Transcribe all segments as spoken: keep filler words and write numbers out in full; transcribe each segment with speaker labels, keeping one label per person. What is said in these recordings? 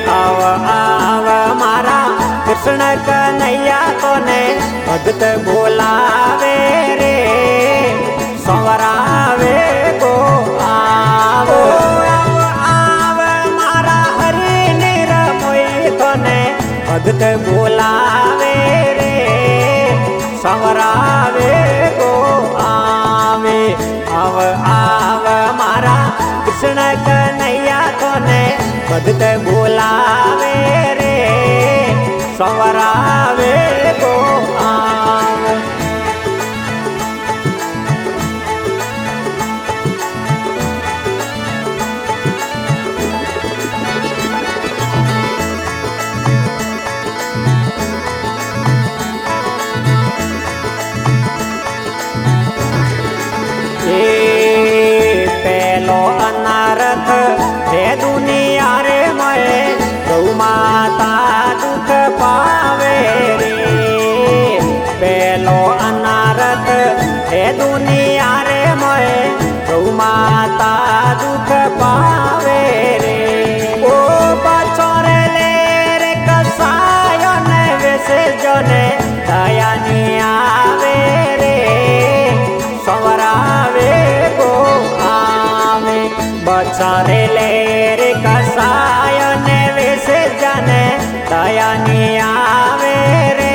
Speaker 1: आव आव मारा कृष्ण कन्हैया तोने भगत बोलावे रे संवरावे को आवो आव आव मारा हरि निरमोई तोने भगत बोलावे रे संवरावे को आवे आव आव मारा कृष्ण कन्हैया तोने भगत बोलावे रे संवरावे को आवे। पेलो अनारथ हे दुनिया रे मैं गौ माता दुख पावे रे पेलो अनारथ हे दुनिया रे मैं गौ माता दुख पावे रे ओ बचोरे ले रे कसायो ने वैसे जने दया नी आवे रे संवरावे को आवे बचारे ले रे कसाय ने वैसे जाने दया नी आवे रे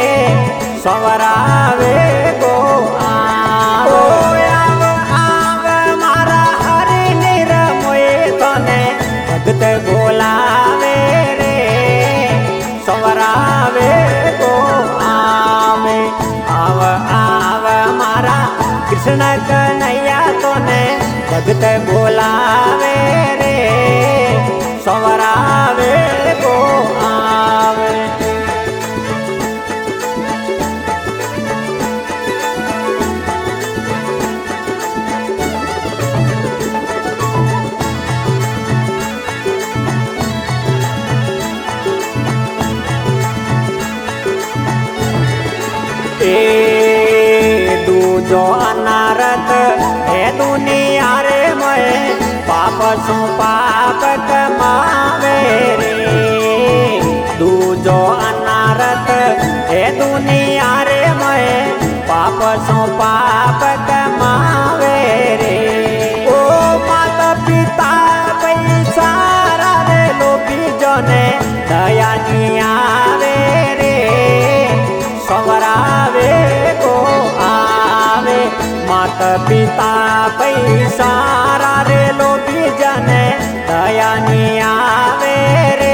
Speaker 1: संवरावे को आवो आव आव मारा हरि निरमोई तोने भगत बोलावे रे संवरावे को आवे आव आव मारा कृष्ण कन्हैया तोने भगत बोलावे रे संवरावे को आवे। ए दूजो अनारथ हे दुनिया रे मैं पाप सु पाप कमावे रे दूजो अनारथ हे दुनिया रे मैं पाप सु पाप कमावे रे ओ माता पिता पैसा रे लोभी जने दया नी आवे रे संवरावे को आवे माता पिता पैसा रे लोभी जने दया नी आवे रे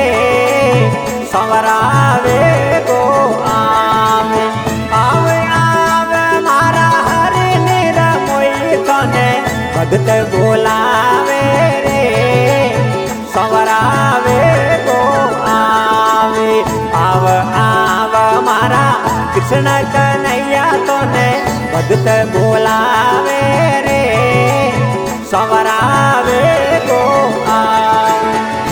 Speaker 1: संवरावे को आवे आवे आवे मारा हरि निरमोई तोने भगत बोलावे रे संवरावे को आवे आव आव मारा कृष्ण कन्हैया तोने भगत बोलावे रे संवरावे को आवे।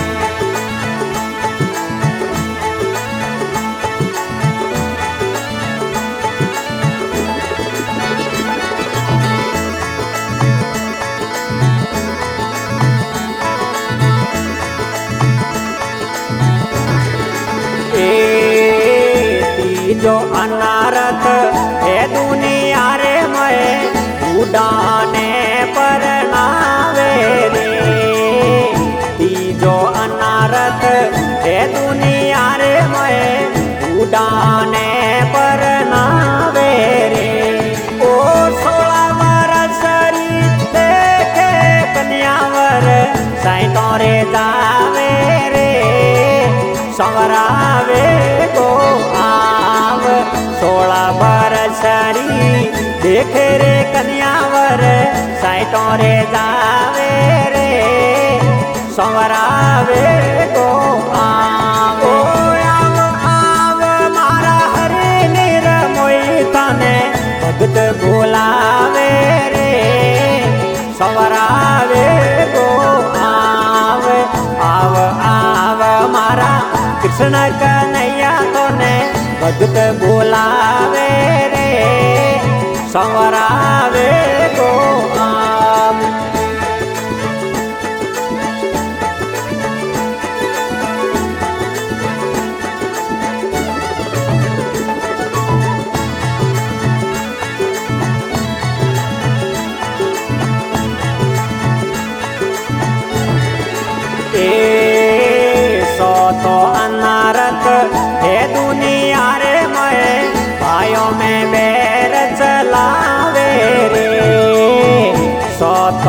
Speaker 1: जो अनारथ हे दुनिया रे मैं उड़ाने पर नावे रे तीजो अनारथ हे दुनिया रे मैं उड़ाने पर नावे रे ओ सोलह वर्ष देखे कन्यावर साइटों रे जावे रे संवरावे को आव सोलह बरसरी देखे रे कन्यावर साइटों रे जावे रे संवरावे को आवो आव आव मारा हरि निरमोई तने भगत बोलावे रे संवरावे को आव आव आव मारा कृष्ण कन्हैया तोने भगत बोलावे रे संवरावे को आवे।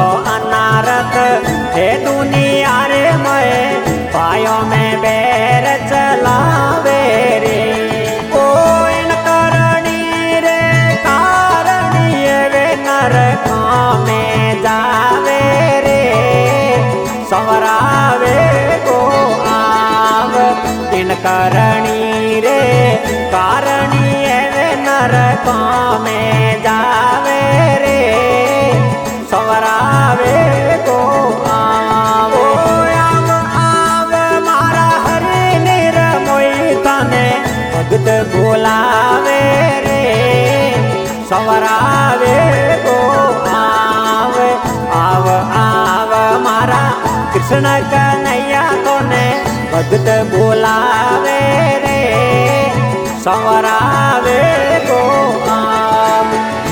Speaker 1: अनारत हे दुनिया रे मैं पायो में बैर चलावे रे ओ इन करणी रे कारणी वे नरका में जावे रे संवरावे को आव इन करणी रे कारणी वे नरका में जावे रे संवरावे को आवो आव आव मारा हरे निर्मोही तने भगत बोलावे रे संवरावे को आव आव आव मारा कृष्ण कन्हैया तोने भगत बोलावे रे संवरावे को आव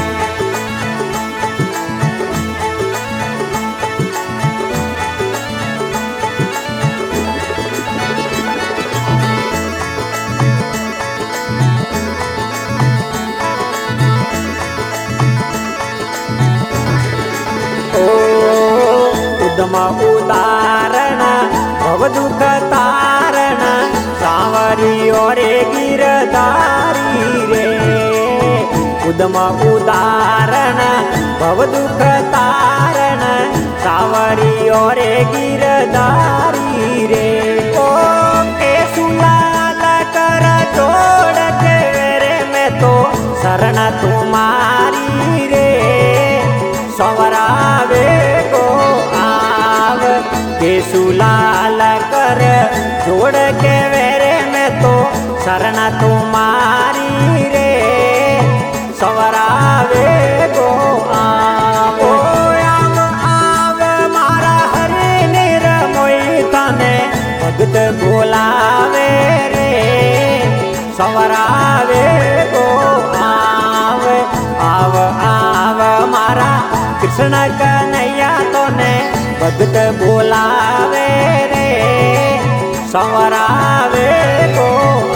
Speaker 1: उदम उदाहरण भव दुख तारण सांवरी और गिरधारी रे उदम उदाहरण भव दुख तारण सांवरी और गिरधारी रे ओ के सुलाल कर जोड़ के रे मैं तो शरण तुम्हारी रे संवरावे को आव के सुलाल कर जोड़ के वेरे में तो शरण तुम्हारी रे संवरावे को आव आव आव मारा हरे निर्मोही तने भगत बोलावे रे संवरावे को आव आव आव मारा कृष्ण कन्हैया तोने भगत बोलावे रे संवरावे को